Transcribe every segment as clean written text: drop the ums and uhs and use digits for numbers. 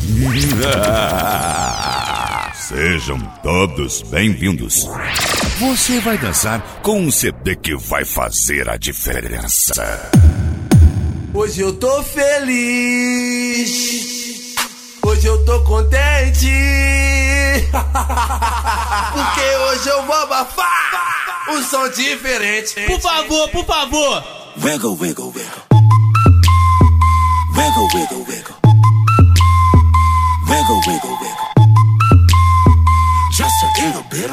Sejam todos bem-vindos. Você vai dançar com um CD que vai fazer a diferença. Hoje eu tô feliz, hoje eu tô contente, porque hoje eu vou abafar um som diferente. Por favor, por favor. Wiggle, wiggle, wiggle. Wiggle, wiggle, wiggle. Wiggle, wiggle, wiggle. Just a little bit.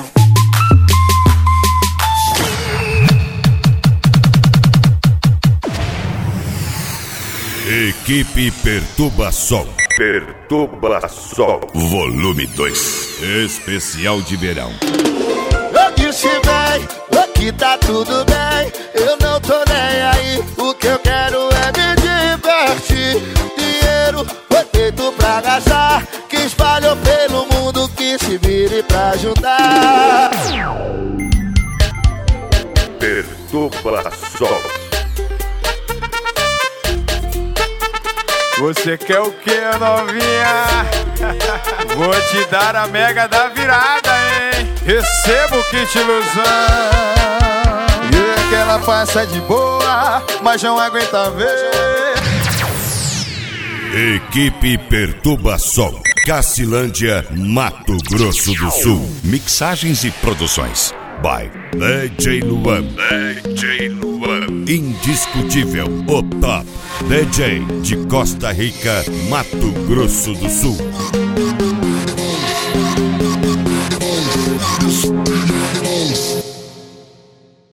Equipe Perturbação. Perturbação. Volume 2. Especial de verão. Eu disse bem, aqui tá tudo bem. Eu não tô nem aí. O que eu quero é me divertir. Dinheiro foi feito pra gastar, que espalhou pelo mundo, que se vire pra ajudar. Perturbação. Você quer o que, novinha? Vou te dar a mega da virada, hein? Receba o kit ilusão. E que ela passa de boa, mas não aguenta ver. Equipe Perturbação. Cacilândia, Mato Grosso do Sul. Mixagens e produções by DJ Luan. DJ Luan. Indiscutível, o top DJ de Costa Rica, Mato Grosso do Sul.